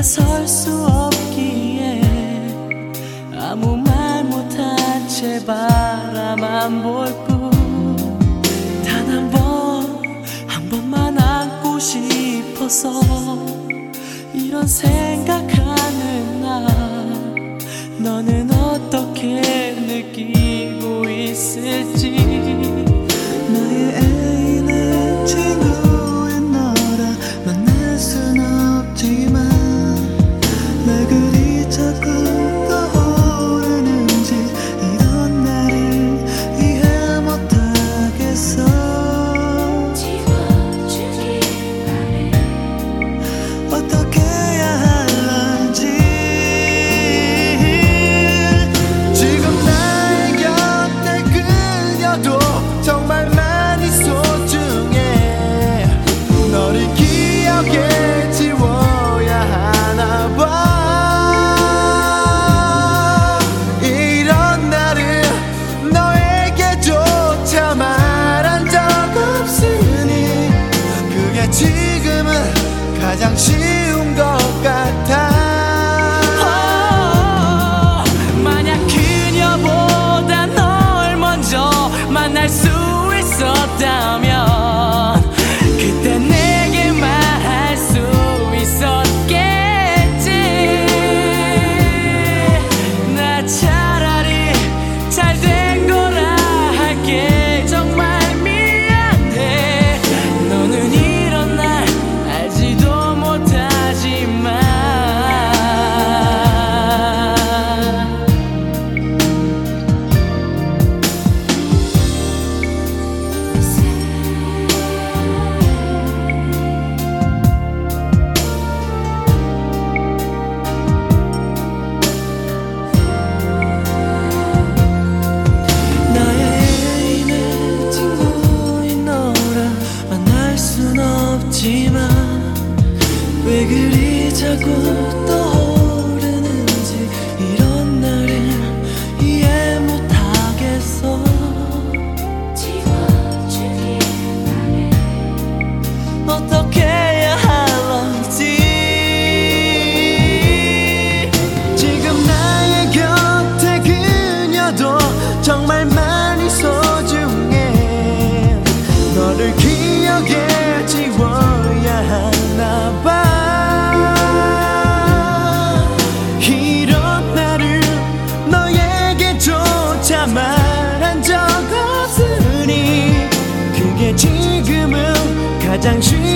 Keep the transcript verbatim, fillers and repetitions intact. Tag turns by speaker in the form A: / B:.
A: 다가설 수 없기에 아무 말 못한 채 바라만 볼 뿐 단 한 번, 한 번만 안고 싶어서 이런 생각하는 나 너는 어떻게 느끼고 있을지
B: 나의 애인은 친구인 너라 만날 순 없지만 왜 그리 자꾸 떠오르는지 이런 나를 이해 못하겠어.
C: 지워주길 바래.
B: 어떻게 해야 할런지 지금 나의 곁에 그녀도 정말 많이 소중해. 너를 기억에 지워야 하나 봐. 이런 나를 너에게조차 말한 적 없으니 그게 지금은 가장 쉬운 것 같아.
A: 만약 그녀보다 널 먼저 만날 수 있었다면 그때 내게 말할 수 있었겠지. 나 차라리 잘 된 거라 할게. 정말 미안해. 너는 이런 날 알지도 못하지만 나의 애인의 친구인 너라 만날 순 없지만 왜 그리 자꾸 떠오르는지 이런 나를 이해 못하겠어.
C: 지워주길 바래.
A: 어떻게 해야 할런지
B: 지금 나의 곁에 그녀도 정말 많이 소중해. 너를 기억에 지워야 하나 봐. 이런 나를 너에게조차 말한 적 없으니 그게 지금은 가장 쉬운